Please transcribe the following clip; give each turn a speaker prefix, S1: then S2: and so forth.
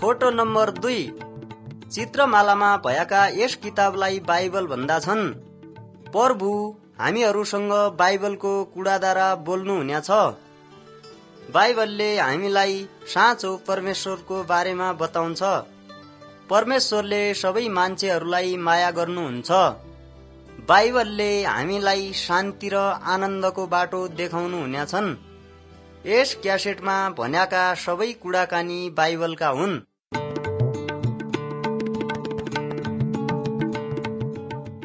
S1: Photo number 2 चित्रमालामा भएका यस किताबलाई Bible भन्दछन्। प्रभु हामीहरूसँग बाइबलको कुराद्वारा बोल्नु हुनेछ। बाइबलले हामीलाई साँचो परमेश्वरको बारेमा बताउँछ। परमेश्वरले सबै मान्छेहरूलाई माया गर्नुहुन्छ। बाइबलले हामीलाई शान्ति र आनन्दको बाटो देखाउनु हुनेछन्। यस क्यासेटमा भनेका सबै कुराकानी बाइबलका हुन्।